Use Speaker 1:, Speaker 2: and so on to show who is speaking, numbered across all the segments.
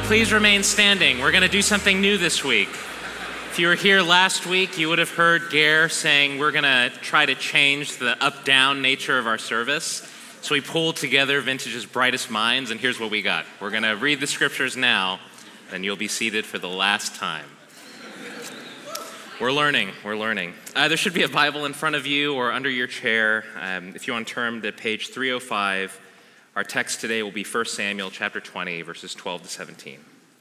Speaker 1: please remain standing? We're going to do something new this week. If you were here last week, you would have heard Gare saying we're going to try to change the up-down nature of our service. So we pulled together Vintage's brightest minds, and here's what we got. We're going to read the scriptures now, then you'll be seated for the last time. We're learning. There should be a Bible in front of you or under your chair. If you want to turn to page 305, our text today will be 1 Samuel chapter 20, verses 12 to 17.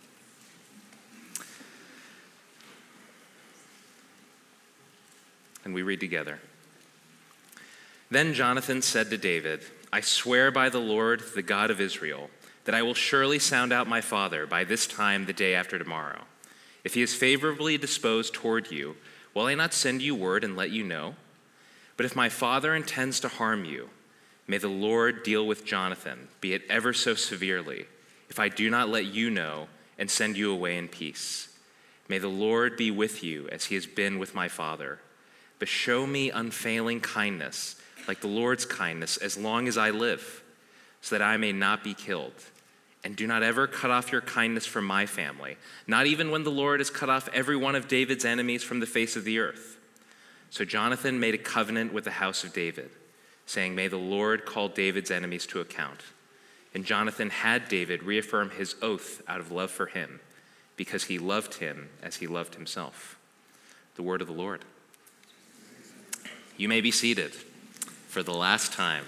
Speaker 1: And we read together. Then Jonathan said to David, I swear by the Lord, the God of Israel, that I will surely sound out my father by this time the day after tomorrow. If he is favorably disposed toward you, will I not send you word and let you know? But if my father intends to harm you, may the Lord deal with Jonathan, be it ever so severely, if I do not let you know and send you away in peace. May the Lord be with you as he has been with my father. But show me unfailing kindness, like the Lord's kindness, as long as I live, so that I may not be killed. And do not ever cut off your kindness from my family, not even when the Lord has cut off every one of David's enemies from the face of the earth. So Jonathan made a covenant with the house of David, saying, may the Lord call David's enemies to account. And Jonathan had David reaffirm his oath out of love for him, because he loved him as he loved himself. The word of the Lord. You may be seated for the last time.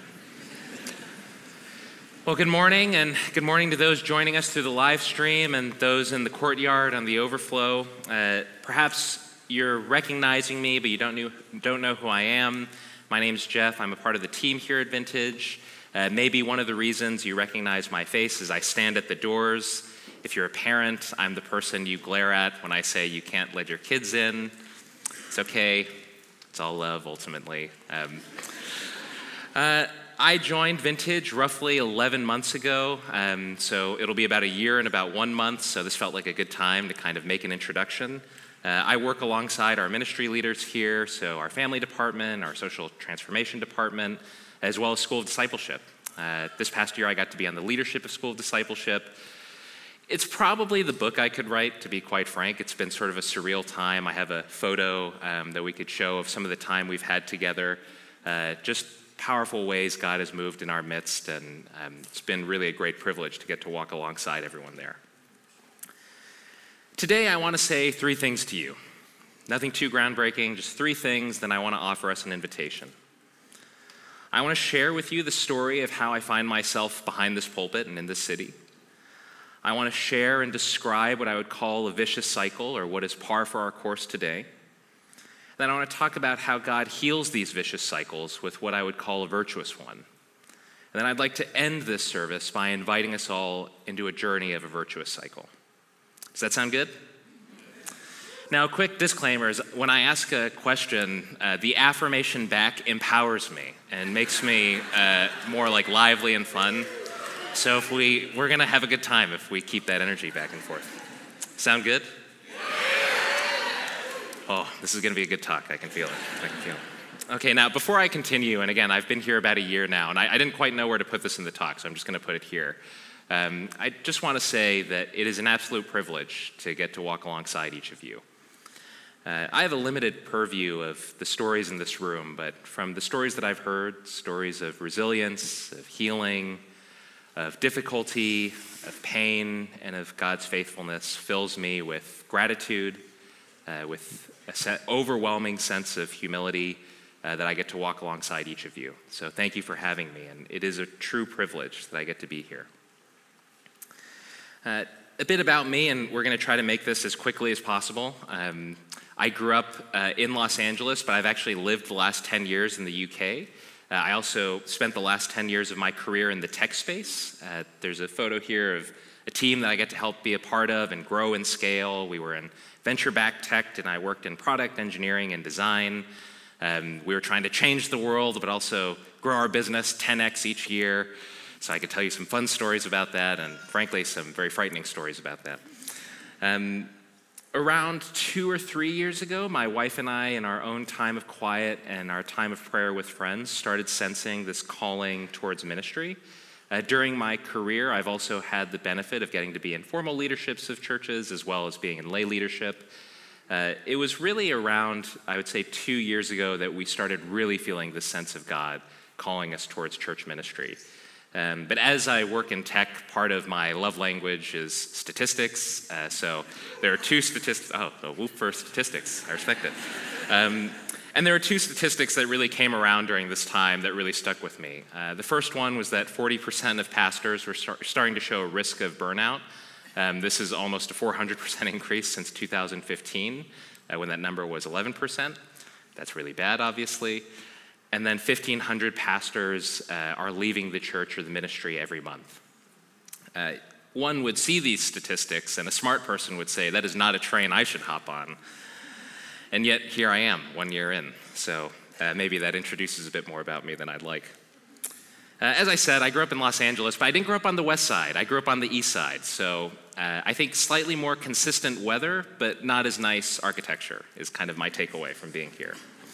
Speaker 1: Well, good morning, and good morning to those joining us through the live stream and those in the courtyard on the overflow. Perhaps you're recognizing me, but you don't know who I am. My name's Jeff. I'm a part of the team here at Vintage. Maybe one of the reasons you recognize my face is I stand at the doors. If you're a parent, I'm the person you glare at when I say you can't let your kids in. It's okay. It's all love, ultimately. I joined Vintage roughly 11 months ago, so it'll be about a year and about 1 month, so this felt like a good time to kind of make an introduction. I work alongside our ministry leaders here, so our family department, our social transformation department, as well as School of Discipleship. This past year, I got to be on the leadership of School of Discipleship. It's probably the book I could write, to be quite frank. It's been sort of a surreal time. I have a photo that we could show of some of the time we've had together. Just powerful ways God has moved in our midst, and it's been really a great privilege to get to walk alongside everyone there. Today, I want to say three things to you. Nothing too groundbreaking, just three things, then I want to offer us an invitation. I want to share with you the story of how I find myself behind this pulpit and in this city. I want to share and describe what I would call a vicious cycle, or what is par for our course today. Then I want to talk about how God heals these vicious cycles with what I would call a virtuous one. And then I'd like to end this service by inviting us all into a journey of a virtuous cycle. Does that sound good? Now, a quick disclaimer is when I ask a question, the affirmation back empowers me and makes me more like lively and fun. So we're going to have a good time if we keep that energy back and forth. Sound good? Oh, this is going to be a good talk. I can feel it. Okay, now before I continue, and again, I've been here about a year now, and I didn't quite know where to put this in the talk, so I'm just going to put it here. I just want to say that it is an absolute privilege to get to walk alongside each of you. I have a limited purview of the stories in this room, but from the stories that I've heard, stories of resilience, of healing, of difficulty, of pain, and of God's faithfulness fills me with gratitude, with an overwhelming sense of humility that I get to walk alongside each of you. So thank you for having me, and it is a true privilege that I get to be here. A bit about me, and we're going to try to make this as quickly as possible. I grew up in Los Angeles, but I've actually lived the last 10 years in the UK. I also spent the last 10 years of my career in the tech space. There's a photo here of a team that I get to help be a part of and grow and scale. We were in venture-backed tech, and I worked in product engineering and design. We were trying to change the world, but also grow our business 10x each year. So I could tell you some fun stories about that, and frankly, some very frightening stories about that. Around 2 or 3 years ago, my wife and I, in our own time of quiet and our time of prayer with friends, started sensing this calling towards ministry. During my career, I've also had the benefit of getting to be in formal leaderships of churches as well as being in lay leadership. It was really around, I would say, 2 years ago that we started really feeling the sense of God calling us towards church ministry. But as I work in tech, part of my love language is statistics. So there are two statistics. Oh, whoop for statistics. I respect it. And there are two statistics that really came around during this time that really stuck with me. The first one was that 40% of pastors were starting to show a risk of burnout. This is almost a 400% increase since 2015, when that number was 11%. That's really bad, obviously. And then 1,500 pastors are leaving the church or the ministry every month. One would see these statistics, and a smart person would say, that is not a train I should hop on. And yet, here I am, 1 year in. So maybe that introduces a bit more about me than I'd like. As I said, I grew up in Los Angeles, but I didn't grow up on the west side. I grew up on the east side. So I think slightly more consistent weather, but not as nice architecture is kind of my takeaway from being here.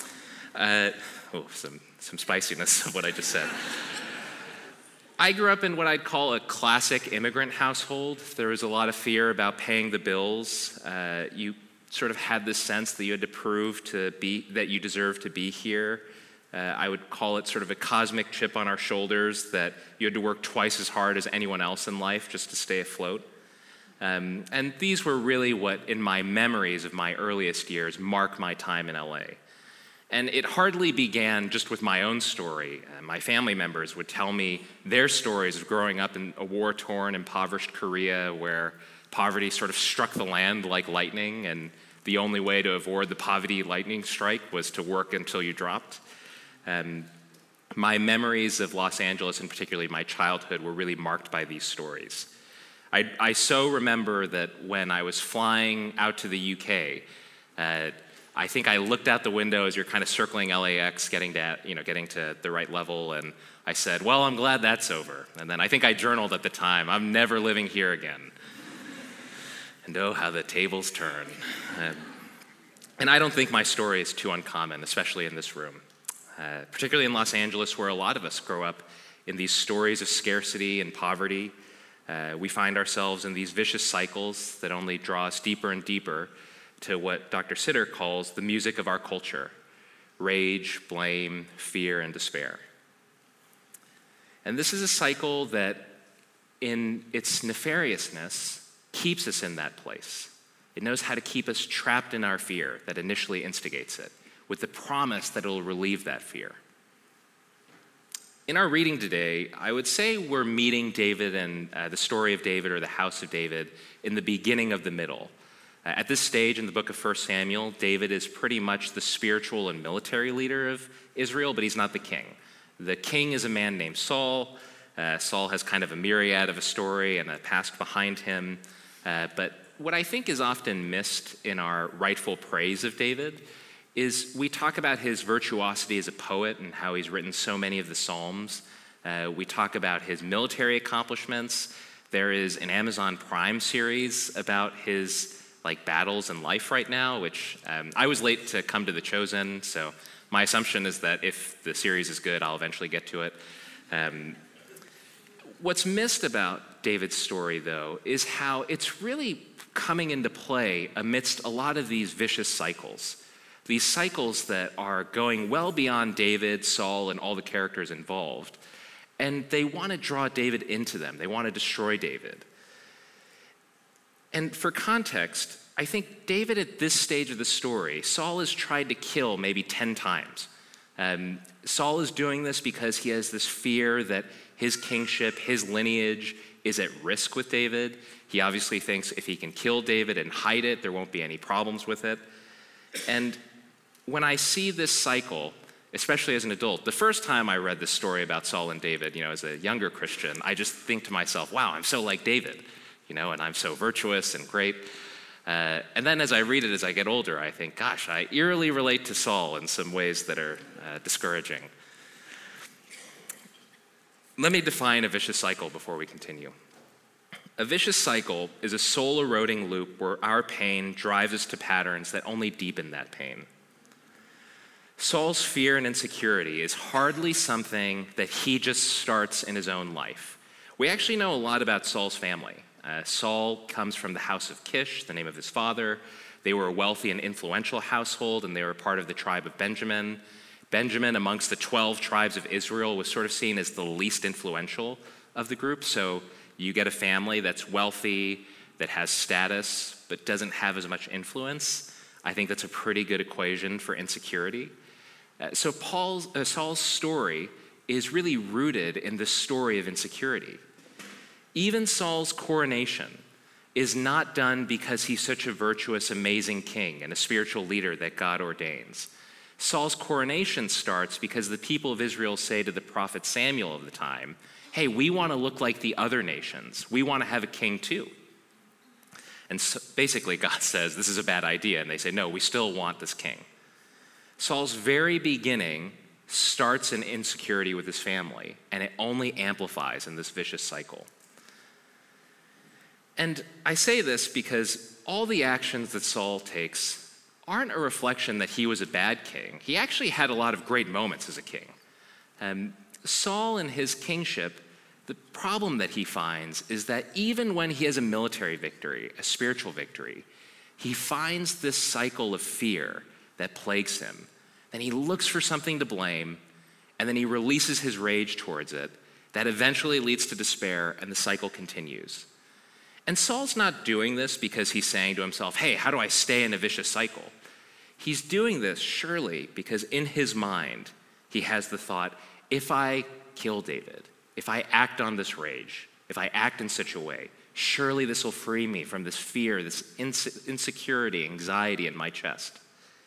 Speaker 1: Some spiciness of what I just said. I grew up in what I'd call a classic immigrant household. There was a lot of fear about paying the bills. You sort of had this sense that you had to prove that you deserved to be here. I would call it sort of a cosmic chip on our shoulders that you had to work twice as hard as anyone else in life just to stay afloat. And these were really what, in my memories of my earliest years, mark my time in LA. And it hardly began just with my own story. My family members would tell me their stories of growing up in a war-torn, impoverished Korea where poverty sort of struck the land like lightning, and the only way to avoid the poverty lightning strike was to work until you dropped. My memories of Los Angeles, and particularly my childhood, were really marked by these stories. I so remember that when I was flying out to the UK, I think I looked out the window as you're kind of circling LAX, getting to the right level, and I said, well, I'm glad that's over. And then I think I journaled at the time, I'm never living here again. And oh, how the tables turn. And I don't think my story is too uncommon, especially in this room. Particularly in Los Angeles, where a lot of us grow up in these stories of scarcity and poverty. We find ourselves in these vicious cycles that only draw us deeper and deeper to what Dr. Sitter calls the music of our culture: rage, blame, fear, and despair. And this is a cycle that, in its nefariousness, keeps us in that place. It knows how to keep us trapped in our fear that initially instigates it, with the promise that it will relieve that fear. In our reading today, I would say we're meeting David and the story of David, or the house of David, in the beginning of the middle. At this stage in the book of 1 Samuel, David is pretty much the spiritual and military leader of Israel, but he's not the king. The king is a man named Saul. Saul has kind of a myriad of a story and a past behind him. But what I think is often missed in our rightful praise of David is we talk about his virtuosity as a poet and how he's written so many of the Psalms. We talk about his military accomplishments. There is an Amazon Prime series about his battles in life right now, which I was late to come to The Chosen, so my assumption is that if the series is good, I'll eventually get to it. What's missed about David's story, though, is how it's really coming into play amidst a lot of these vicious cycles. These cycles that are going well beyond David, Saul, and all the characters involved. And they want to draw David into them. They want to destroy David. And for context, I think David at this stage of the story, Saul has tried to kill maybe 10 times. Saul is doing this because he has this fear that his kingship, his lineage is at risk with David. He obviously thinks if he can kill David and hide it, there won't be any problems with it. And when I see this cycle, especially as an adult, the first time I read this story about Saul and David, as a younger Christian, I just think to myself, wow, I'm so like David, and I'm so virtuous and great. And then as I read it as I get older, I think, gosh, I eerily relate to Saul in some ways that are discouraging. Let me define a vicious cycle before we continue. A vicious cycle is a soul-eroding loop where our pain drives us to patterns that only deepen that pain. Saul's fear and insecurity is hardly something that he just starts in his own life. We actually know a lot about Saul's family. Saul comes from the house of Kish, the name of his father. They were a wealthy and influential household, and they were part of the tribe of Benjamin. Benjamin, amongst the 12 tribes of Israel, was sort of seen as the least influential of the group. So you get a family that's wealthy, that has status, but doesn't have as much influence. I think that's a pretty good equation for insecurity. So Saul's story is really rooted in the story of insecurity. Even Saul's coronation is not done because he's such a virtuous, amazing king and a spiritual leader that God ordains. Saul's coronation starts because the people of Israel say to the prophet Samuel of the time, hey, we want to look like the other nations. We want to have a king too. And so basically God says, this is a bad idea. And they say, no, we still want this king. Saul's very beginning starts in insecurity with his family, and it only amplifies in this vicious cycle. And I say this because all the actions that Saul takes aren't a reflection that he was a bad king. He actually had a lot of great moments as a king. Saul and his kingship, the problem that he finds is that even when he has a military victory, a spiritual victory, he finds this cycle of fear that plagues him. Then he looks for something to blame, and then he releases his rage towards it. That eventually leads to despair, and the cycle continues. And Saul's not doing this because he's saying to himself, hey, how do I stay in a vicious cycle? He's doing this surely because in his mind, he has the thought, if I kill David, if I act on this rage, if I act in such a way, surely this will free me from this fear, this insecurity, anxiety in my chest.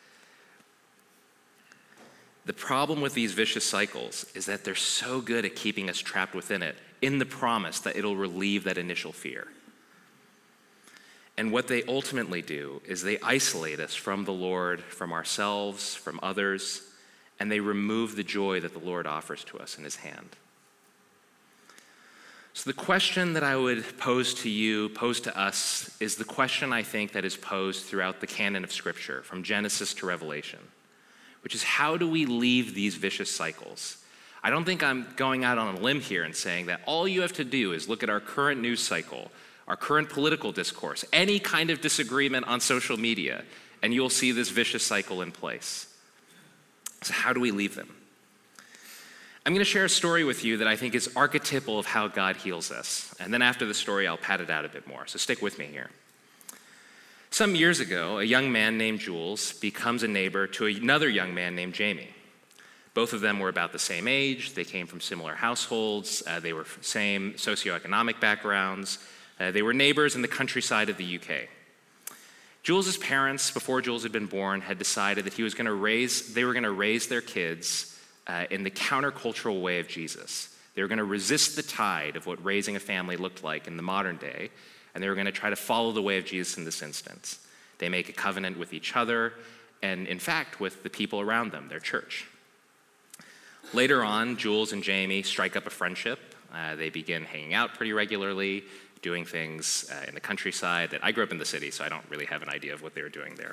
Speaker 1: The problem with these vicious cycles is that they're so good at keeping us trapped within it in the promise that it'll relieve that initial fear. And what they ultimately do is they isolate us from the Lord, from ourselves, from others, and they remove the joy that the Lord offers to us in his hand. So the question that I would pose to you, pose to us, is the question I think that is posed throughout the canon of Scripture, from Genesis to Revelation, which is how do we leave these vicious cycles? I don't think I'm going out on a limb here and saying that all you have to do is look at our current news cycle, our current political discourse, any kind of disagreement on social media, and you'll see this vicious cycle in place. So how do we leave them? I'm going to share a story with you that I think is archetypal of how God heals us. And then after the story, I'll pat it out a bit more. So stick with me here. Some years ago, a young man named Jules becomes a neighbor to another young man named Jamie. Both of them were about the same age. They came from similar households. They were same socioeconomic backgrounds. They were neighbors in the countryside of the UK. Jules's parents, before Jules had been born, had decided that they were going to raise their kids in the countercultural way of Jesus. They were going to resist the tide of what raising a family looked like in the modern day, and they were going to try to follow the way of Jesus in this instance. They make a covenant with each other, and in fact, with the people around them, their church. Later on, Jules and Jamie strike up a friendship. They begin hanging out pretty regularly, doing things in the countryside. That I grew up in the city, so I don't really have an idea of what they were doing there.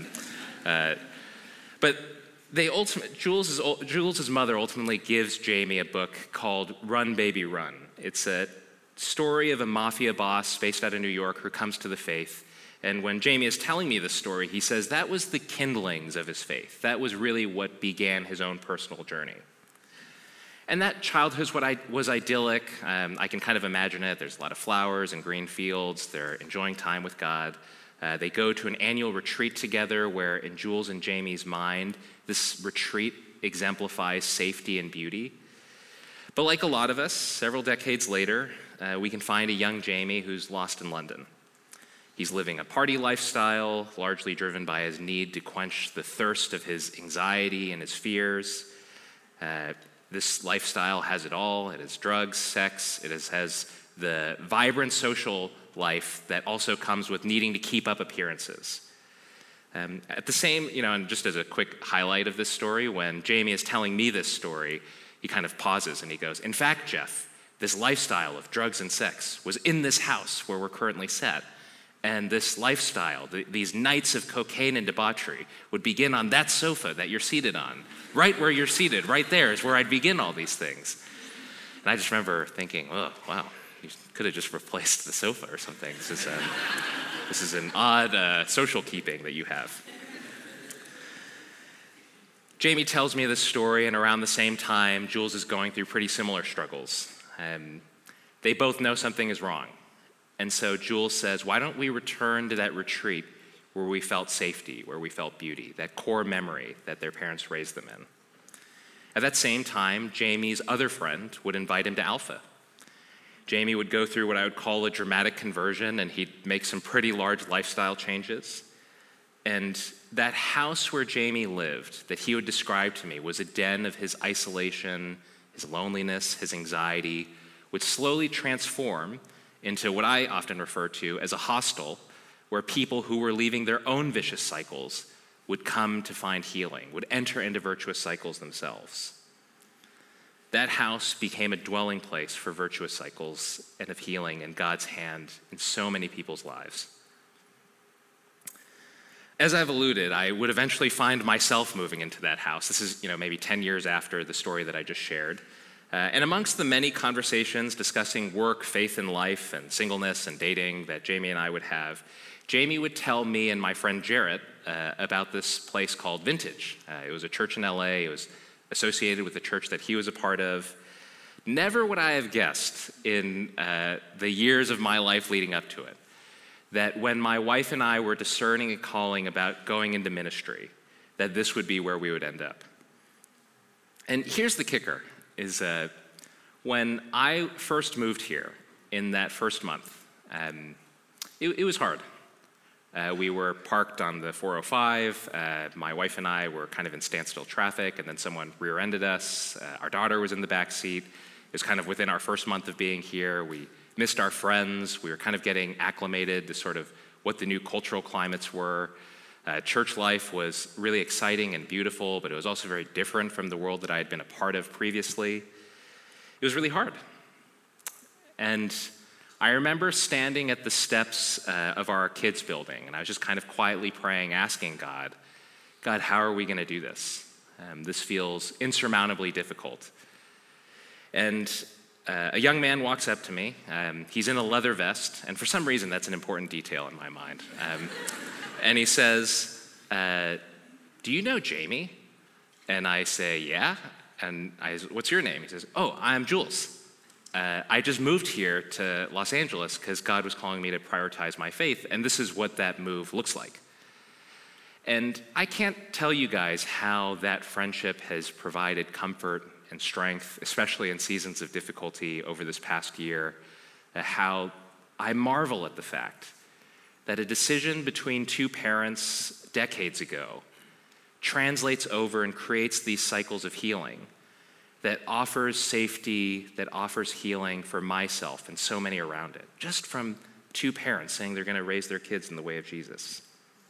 Speaker 1: But Jules's mother ultimately gives Jamie a book called Run, Baby, Run. It's a story of a mafia boss based out of New York who comes to the faith. And when Jamie is telling me this story, he says that was the kindlings of his faith. That was really what began his own personal journey. And that childhood was idyllic. I can kind of imagine it. There's a lot of flowers and green fields. They're enjoying time with God. They go to an annual retreat together where, in Jules and Jamie's mind, this retreat exemplifies safety and beauty. But like a lot of us, several decades later, we can find a young Jamie who's lost in London. He's living a party lifestyle, largely driven by his need to quench the thirst of his anxiety and his fears. This lifestyle has it all. It has drugs, sex. It has the vibrant social life that also comes with needing to keep up appearances. At the same, and just as a quick highlight of this story, when Jamie is telling me this story, he kind of pauses and he goes, in fact, Jeff, this lifestyle of drugs and sex was in this house where we're currently set. And this lifestyle, these nights of cocaine and debauchery would begin on that sofa that you're seated on. Right where you're seated, right there is where I'd begin all these things. And And I just remember thinking, oh, wow, you could have just replaced the sofa or something. This is an odd social keeping that you have. Jamie tells me this story, and around the same time, Jules is going through pretty similar struggles. They both know something is wrong. And so Jules says, why don't we return to that retreat where we felt safety, where we felt beauty, that core memory that their parents raised them in. At that same time, Jamie's other friend would invite him to Alpha. Jamie would go through what I would call a dramatic conversion, and he'd make some pretty large lifestyle changes. And that house where Jamie lived, that he would describe to me, was a den of his isolation, his loneliness, his anxiety, would slowly transform into what I often refer to as a hostel, where people who were leaving their own vicious cycles would come to find healing, would enter into virtuous cycles themselves. That house became a dwelling place for virtuous cycles and of healing in God's hand in so many people's lives. As I've alluded, I would eventually find myself moving into that house. This is, maybe 10 years after the story that I just shared. And amongst the many conversations discussing work, faith in life, and singleness and dating that Jamie and I would have, Jamie would tell me and my friend Jarrett about this place called Vintage. It was a church in LA. It was associated with the church that he was a part of. Never would I have guessed in the years of my life leading up to it that when my wife and I were discerning a calling about going into ministry, that this would be where we would end up. And here's the kicker, is when I first moved here in that first month, it was hard. We were parked on the 405. My wife and I were kind of in standstill traffic, and then someone rear-ended us. Our daughter was in the back seat. It was kind of within our first month of being here. We missed our friends. We were kind of getting acclimated to sort of what the new cultural climates were. Church life was really exciting and beautiful, but it was also very different from the world that I had been a part of previously. It was really hard. And I remember standing at the steps of our kids' building, and I was just kind of quietly praying, asking God, how are we going to do this? This feels insurmountably difficult. And a young man walks up to me. He's in a leather vest, and for some reason, that's an important detail in my mind. And he says, do you know Jamie? And I say, yeah. And what's your name? He says, oh, I'm Jules. I just moved here to Los Angeles because God was calling me to prioritize my faith, and this is what that move looks like. And I can't tell you guys how that friendship has provided comfort and strength, especially in seasons of difficulty over this past year, how I marvel at the fact that a decision between two parents decades ago translates over and creates these cycles of healing that offers safety, that offers healing for myself and so many around it, just from two parents saying they're going to raise their kids in the way of Jesus.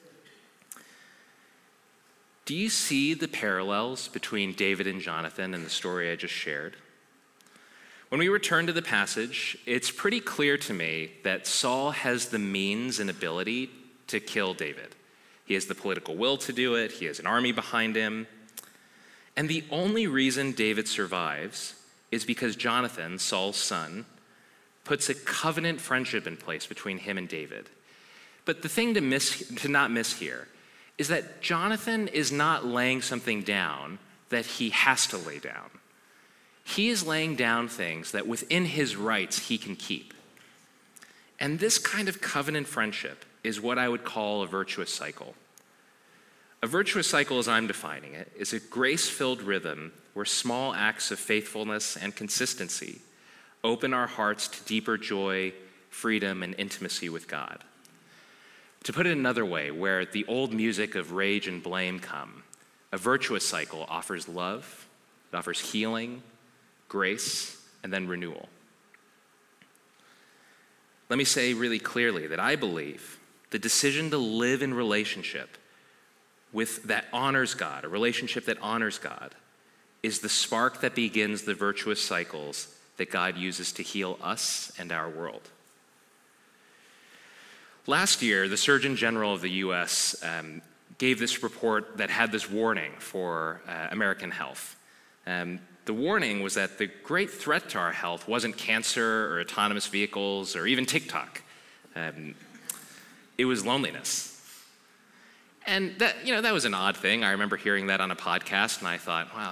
Speaker 1: Do you see the parallels between David and Jonathan in the story I just shared? When we return to the passage, it's pretty clear to me that Saul has the means and ability to kill David. He has the political will to do it. He has an army behind him. And the only reason David survives is because Jonathan, Saul's son, puts a covenant friendship in place between him and David. But the thing to not miss here is that Jonathan is not laying something down that he has to lay down. He is laying down things that within his rights he can keep. And this kind of covenant friendship is what I would call a virtuous cycle. A virtuous cycle, as I'm defining it, is a grace-filled rhythm where small acts of faithfulness and consistency open our hearts to deeper joy, freedom, and intimacy with God. To put it another way, where the old music of rage and blame come, a virtuous cycle offers love, it offers healing, grace, and then renewal. Let me say really clearly that I believe the decision to live in relationship that honors God, a relationship that honors God, is the spark that begins the virtuous cycles that God uses to heal us and our world. Last year, the Surgeon General of the U.S. Gave this report that had this warning for American health. The warning was that the great threat to our health wasn't cancer or autonomous vehicles or even TikTok. It was loneliness. And that was an odd thing. I remember hearing that on a podcast, and I thought, wow,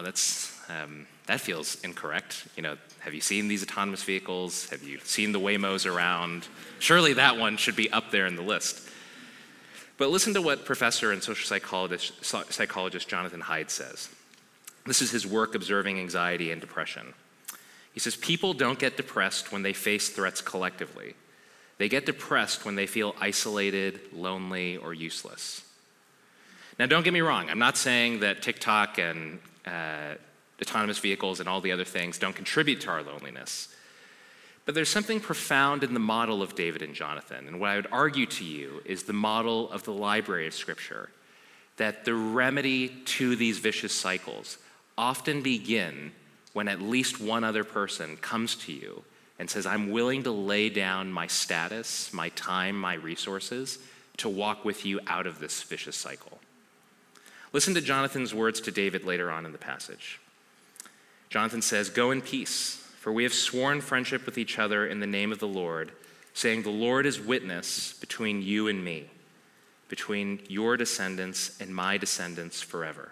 Speaker 1: that feels incorrect. Have you seen these autonomous vehicles? Have you seen the Waymos around? Surely that one should be up there in the list. But listen to what professor and social psychologist Jonathan Haidt says. This is his work observing anxiety and depression. He says, people don't get depressed when they face threats collectively. They get depressed when they feel isolated, lonely, or useless. Now, don't get me wrong. I'm not saying that TikTok and autonomous vehicles and all the other things don't contribute to our loneliness. But there's something profound in the model of David and Jonathan. And what I would argue to you is the model of the library of Scripture, that the remedy to these vicious cycles often begin when at least one other person comes to you and says, I'm willing to lay down my status, my time, my resources to walk with you out of this vicious cycle. Listen to Jonathan's words to David later on in the passage. Jonathan says, go in peace, for we have sworn friendship with each other in the name of the Lord, saying, the Lord is witness between you and me, between your descendants and my descendants forever.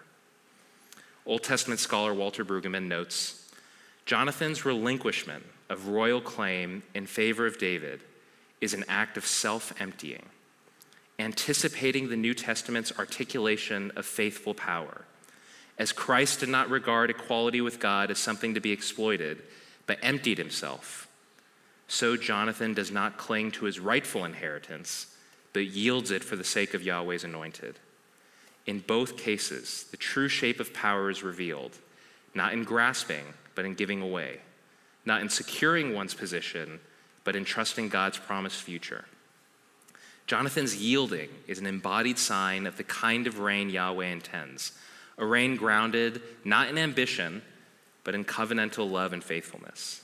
Speaker 1: Old Testament scholar Walter Brueggemann notes, Jonathan's relinquishment of royal claim in favor of David is an act of self-emptying, anticipating the New Testament's articulation of faithful power. As Christ did not regard equality with God as something to be exploited, but emptied himself, so Jonathan does not cling to his rightful inheritance, but yields it for the sake of Yahweh's anointed. In both cases, the true shape of power is revealed, not in grasping, but in giving away, not in securing one's position, but in trusting God's promised future. Jonathan's yielding is an embodied sign of the kind of reign Yahweh intends, a reign grounded not in ambition, but in covenantal love and faithfulness.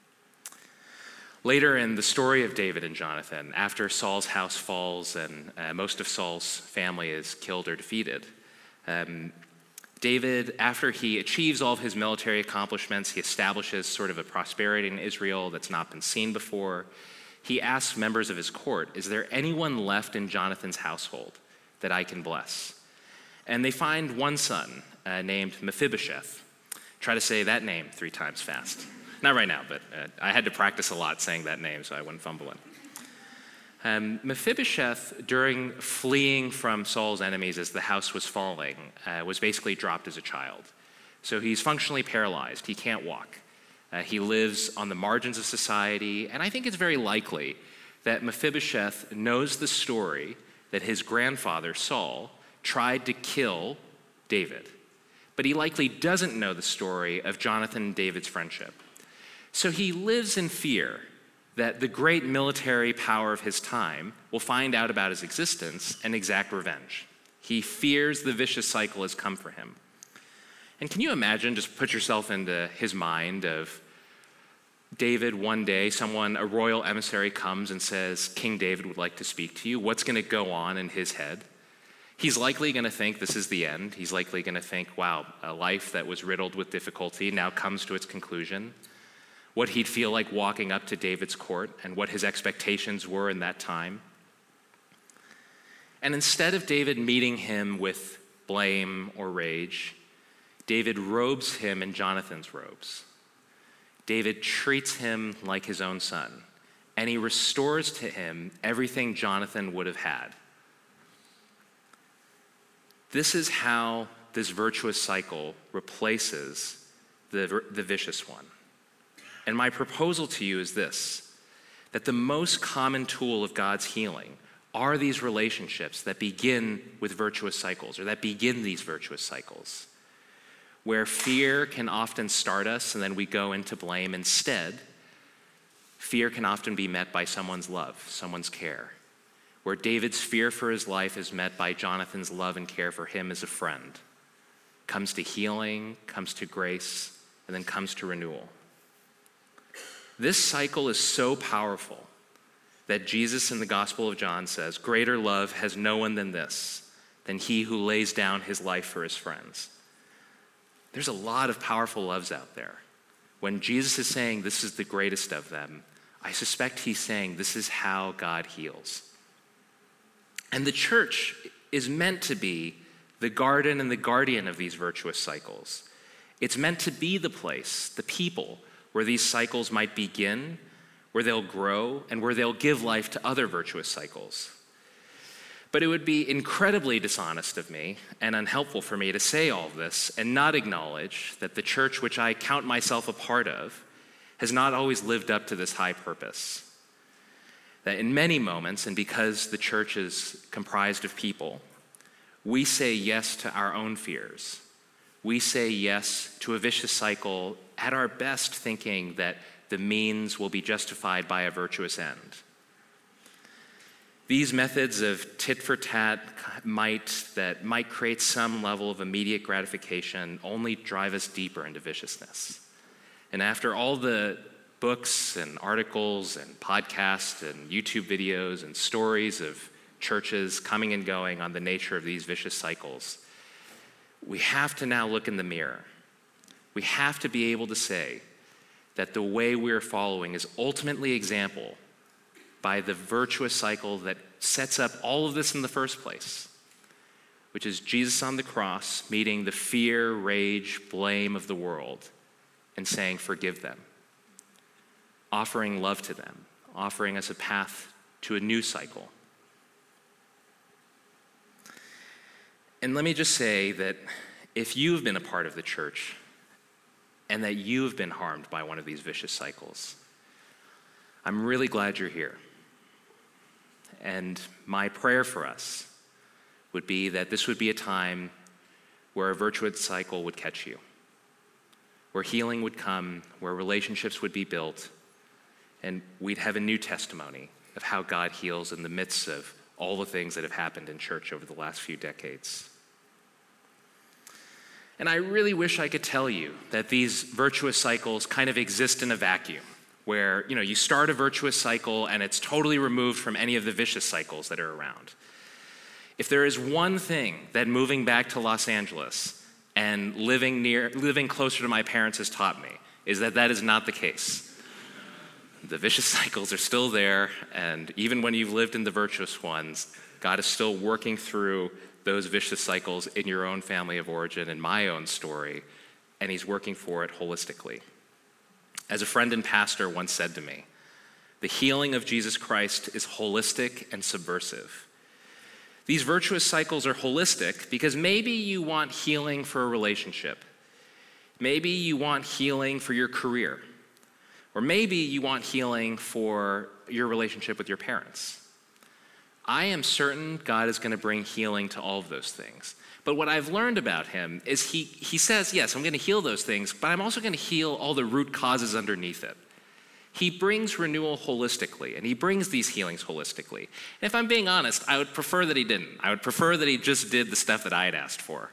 Speaker 1: Later in the story of David and Jonathan, after Saul's house falls and most of Saul's family is killed or defeated, David, after he achieves all of his military accomplishments, he establishes sort of a prosperity in Israel that's not been seen before. He asks members of his court, is there anyone left in Jonathan's household that I can bless? And they find one son named Mephibosheth. Try to say that name 3 times fast. Not right now, but I had to practice a lot saying that name so I wouldn't fumble it. Mephibosheth, during fleeing from Saul's enemies as the house was falling, was basically dropped as a child. So he's functionally paralyzed. He can't walk. He lives on the margins of society, and I think it's very likely that Mephibosheth knows the story that his grandfather, Saul, tried to kill David. But he likely doesn't know the story of Jonathan and David's friendship. So he lives in fear that the great military power of his time will find out about his existence and exact revenge. He fears the vicious cycle has come for him. And can you imagine, just put yourself into his mind of David one day, a royal emissary comes and says, King David would like to speak to you. What's going to go on in his head? He's likely going to think this is the end. He's likely going to think, wow, a life that was riddled with difficulty now comes to its conclusion. What he'd feel like walking up to David's court and what his expectations were in that time. And instead of David meeting him with blame or rage, David robes him in Jonathan's robes. David treats him like his own son, and he restores to him everything Jonathan would have had. This is how this virtuous cycle replaces the vicious one. And my proposal to you is this, that the most common tool of God's healing are these relationships that begin with virtuous cycles, or that begin these virtuous cycles, where fear can often start us and then we go into blame. Instead, fear can often be met by someone's love, someone's care, where David's fear for his life is met by Jonathan's love and care for him as a friend, comes to healing, comes to grace, and then comes to renewal. This cycle is so powerful that Jesus in the Gospel of John says, greater love has no one than this, than he who lays down his life for his friends. There's a lot of powerful loves out there. When Jesus is saying this is the greatest of them, I suspect he's saying this is how God heals. And the church is meant to be the garden and the guardian of these virtuous cycles. It's meant to be the place, the people, where these cycles might begin, where they'll grow, and where they'll give life to other virtuous cycles. But it would be incredibly dishonest of me and unhelpful for me to say all of this and not acknowledge that the church which I count myself a part of has not always lived up to this high purpose. That in many moments, and because the church is comprised of people, we say yes to our own fears. We say yes to a vicious cycle at our best, thinking that the means will be justified by a virtuous end. These methods of tit for tat that might create some level of immediate gratification only drive us deeper into viciousness. And after all the books and articles and podcasts and YouTube videos and stories of churches coming and going on the nature of these vicious cycles, we have to now look in the mirror. We have to be able to say that the way we're following is ultimately example by the virtuous cycle that sets up all of this in the first place, which is Jesus on the cross meeting the fear, rage, blame of the world and saying, forgive them, offering love to them, offering us a path to a new cycle. And let me just say that if you've been a part of the church and that you've been harmed by one of these vicious cycles, I'm really glad you're here. And my prayer for us would be that this would be a time where a virtuous cycle would catch you, where healing would come, where relationships would be built, and we'd have a new testimony of how God heals in the midst of all the things that have happened in church over the last few decades. And I really wish I could tell you that these virtuous cycles kind of exist in a vacuum, where you start a virtuous cycle and it's totally removed from any of the vicious cycles that are around. If there is one thing that moving back to Los Angeles and living closer to my parents has taught me, is that that is not the case. The vicious cycles are still there, and even when you've lived in the virtuous ones, God is still working through those vicious cycles in your own family of origin and my own story, and he's working for it holistically. As a friend and pastor once said to me, the healing of Jesus Christ is holistic and subversive. These virtuous cycles are holistic because maybe you want healing for a relationship. Maybe you want healing for your career. Or maybe you want healing for your relationship with your parents. I am certain God is going to bring healing to all of those things. But what I've learned about him is he says, yes, I'm going to heal those things, but I'm also going to heal all the root causes underneath it. He brings renewal holistically, and he brings these healings holistically. And if I'm being honest, I would prefer that he didn't. I would prefer that he just did the stuff that I had asked for.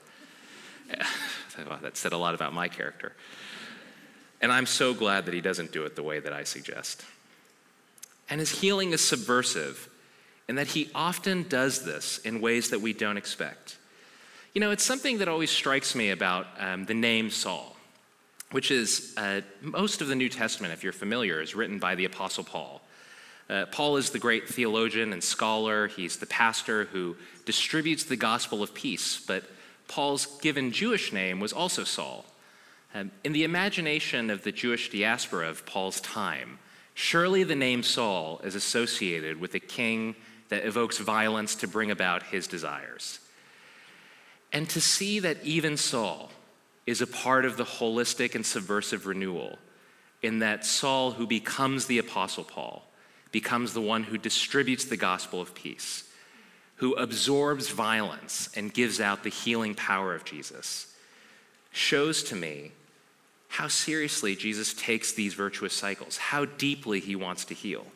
Speaker 1: Well, that said a lot about my character. And I'm so glad that he doesn't do it the way that I suggest. And his healing is subversive in that he often does this in ways that we don't expect. It's something that always strikes me about the name Saul, which is most of the New Testament, if you're familiar, is written by the Apostle Paul. Paul is the great theologian and scholar. He's the pastor who distributes the gospel of peace, but Paul's given Jewish name was also Saul. In the imagination of the Jewish diaspora of Paul's time, surely the name Saul is associated with a king that evokes violence to bring about his desires. And to see that even Saul is a part of the holistic and subversive renewal, in that Saul, who becomes the Apostle Paul, becomes the one who distributes the gospel of peace, who absorbs violence and gives out the healing power of Jesus, shows to me how seriously Jesus takes these virtuous cycles, how deeply he wants to heal.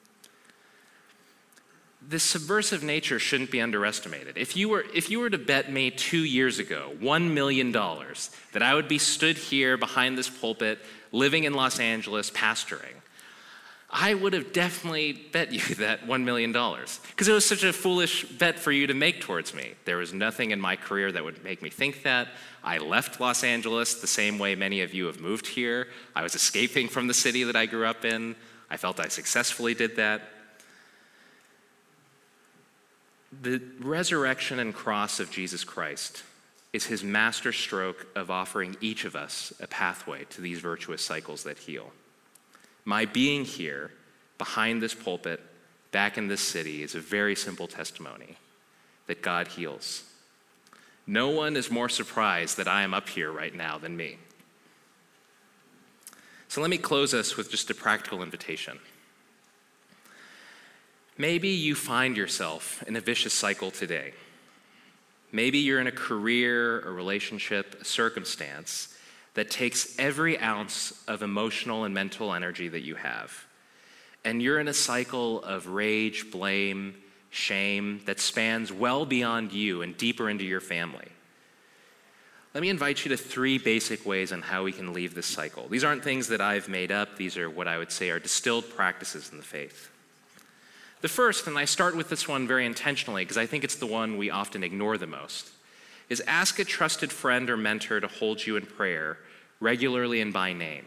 Speaker 1: This subversive nature shouldn't be underestimated. If you were to bet me 2 years ago, $1 million, that I would be stood here behind this pulpit, living in Los Angeles, pastoring, I would have definitely bet you that $1 million because it was such a foolish bet for you to make towards me. There was nothing in my career that would make me think that. I left Los Angeles the same way many of you have moved here. I was escaping from the city that I grew up in. I felt I successfully did that. The resurrection and cross of Jesus Christ is his master stroke of offering each of us a pathway to these virtuous cycles that heal. My being here, behind this pulpit, back in this city, is a very simple testimony that God heals. No one is more surprised that I am up here right now than me. So let me close us with just a practical invitation. Maybe you find yourself in a vicious cycle today. Maybe you're in a career, a relationship, a circumstance that takes every ounce of emotional and mental energy that you have. And you're in a cycle of rage, blame, shame that spans well beyond you and deeper into your family. Let me invite you to 3 basic ways on how we can leave this cycle. These aren't things that I've made up. These are what I would say are distilled practices in the faith. The first, and I start with this one very intentionally because I think it's the one we often ignore the most, is ask a trusted friend or mentor to hold you in prayer regularly and by name.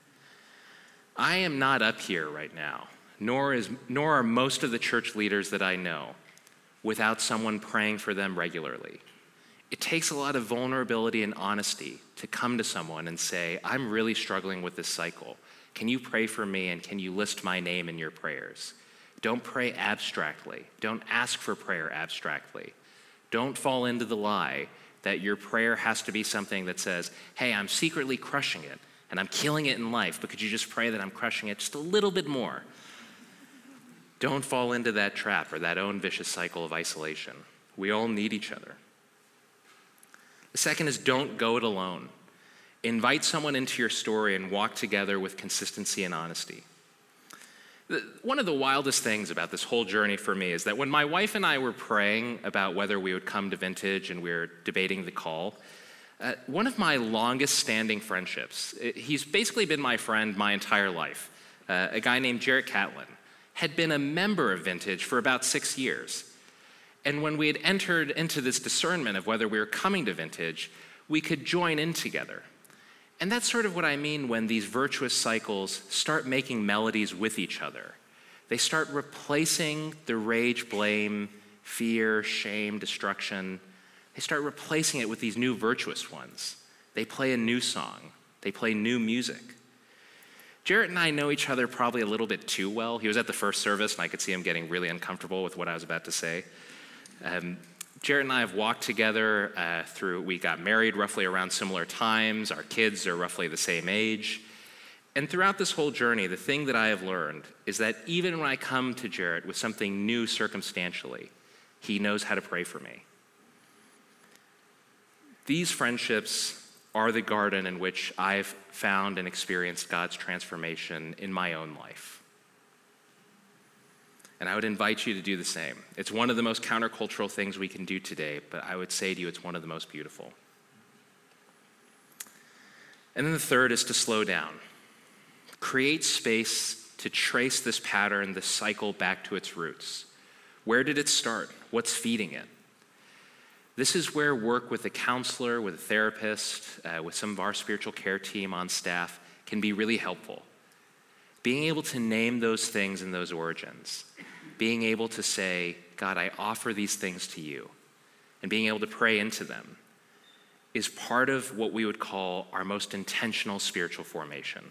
Speaker 1: I am not up here right now, nor are most of the church leaders that I know, without someone praying for them regularly. It takes a lot of vulnerability and honesty to come to someone and say, I'm really struggling with this cycle. Can you pray for me and can you list my name in your prayers? Don't pray abstractly. Don't ask for prayer abstractly. Don't fall into the lie that your prayer has to be something that says, hey, I'm secretly crushing it and I'm killing it in life, but could you just pray that I'm crushing it just a little bit more? Don't fall into that trap or that own vicious cycle of isolation. We all need each other. The second is don't go it alone. Invite someone into your story and walk together with consistency and honesty. One of the wildest things about this whole journey for me is that when my wife and I were praying about whether we would come to Vintage and we were debating the call, one of my longest standing friendships, he's basically been my friend my entire life, a guy named Jarrett Catlin, had been a member of Vintage for about 6 years. And when we had entered into this discernment of whether we were coming to Vintage, we could join in together. And that's sort of what I mean when these virtuous cycles start making melodies with each other. They start replacing the rage, blame, fear, shame, destruction. They start replacing it with these new virtuous ones. They play a new song. They play new music. Jarrett and I know each other probably a little bit too well. He was at the first service, and I could see him getting really uncomfortable with what I was about to say. Jarrett and I have walked together we got married roughly around similar times. Our kids are roughly the same age. And throughout this whole journey, the thing that I have learned is that even when I come to Jarrett with something new circumstantially, he knows how to pray for me. These friendships are the garden in which I've found and experienced God's transformation in my own life. And I would invite you to do the same. It's one of the most countercultural things we can do today, but I would say to you it's one of the most beautiful. And then the third is to slow down. Create space to trace this pattern, this cycle back to its roots. Where did it start? What's feeding it? This is where work with a counselor, with a therapist, with some of our spiritual care team on staff can be really helpful. Being able to name those things and those origins. Being able to say, God, I offer these things to you. And being able to pray into them is part of what we would call our most intentional spiritual formation.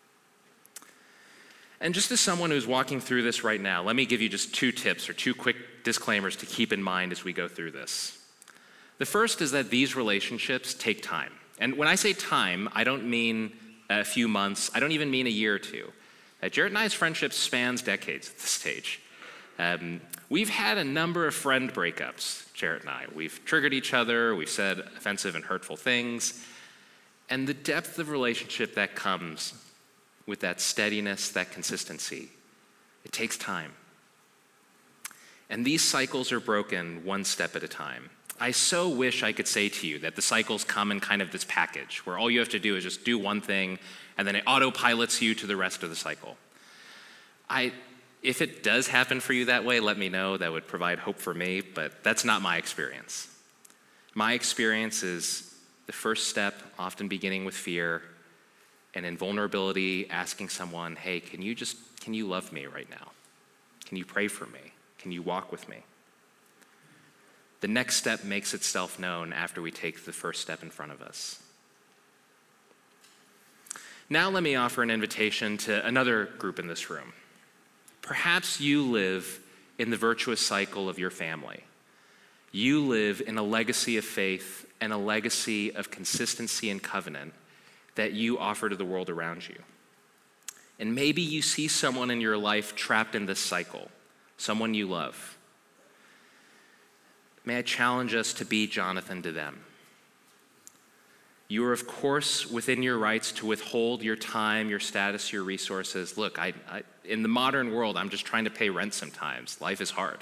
Speaker 1: And just as someone who's walking through this right now, let me give you just 2 tips or 2 quick disclaimers to keep in mind as we go through this. The first is that these relationships take time. And when I say time, I don't mean a few months. I don't even mean a year or 2. Jarrett and I's friendship spans decades at this stage. We've had a number of friend breakups, Jarrett and I. We've triggered each other. We've said offensive and hurtful things. And the depth of relationship that comes with that steadiness, that consistency, it takes time. And these cycles are broken one step at a time. I so wish I could say to you that the cycles come in kind of this package where all you have to do is just do one thing and then it autopilots you to the rest of the cycle. If it does happen for you that way, let me know. That would provide hope for me, but that's not my experience. My experience is the first step, often beginning with fear, and in vulnerability, asking someone, hey, can you love me right now? Can you pray for me? Can you walk with me? The next step makes itself known after we take the first step in front of us. Now let me offer an invitation to another group in this room. Perhaps you live in the virtuous cycle of your family. You live in a legacy of faith and a legacy of consistency and covenant that you offer to the world around you. And maybe you see someone in your life trapped in this cycle, someone you love. May I challenge us to be Jonathan to them. You are, of course, within your rights to withhold your time, your status, your resources. Look, in the modern world, I'm just trying to pay rent sometimes. Life is hard.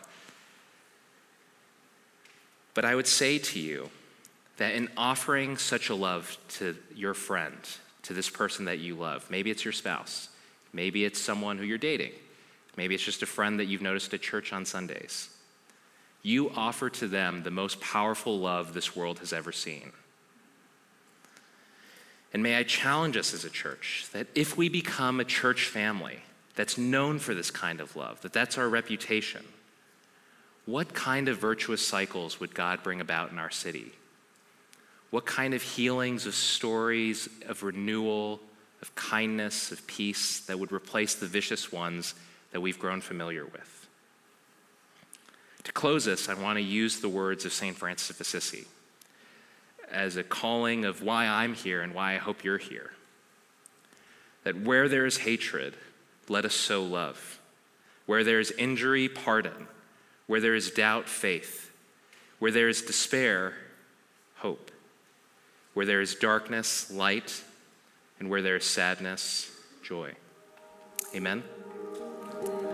Speaker 1: But I would say to you that in offering such a love to your friend, to this person that you love, maybe it's your spouse, maybe it's someone who you're dating, maybe it's just a friend that you've noticed at church on Sundays, you offer to them the most powerful love this world has ever seen. And may I challenge us as a church that if we become a church family that's known for this kind of love, that's our reputation, what kind of virtuous cycles would God bring about in our city? What kind of healings, of stories, of renewal, of kindness, of peace that would replace the vicious ones that we've grown familiar with? To close this, I want to use the words of St. Francis of Assisi as a calling of why I'm here and why I hope you're here. That where there is hatred, let us sow love. Where there is injury, pardon. Where there is doubt, faith. Where there is despair, hope. Where there is darkness, light. And where there is sadness, joy. Amen.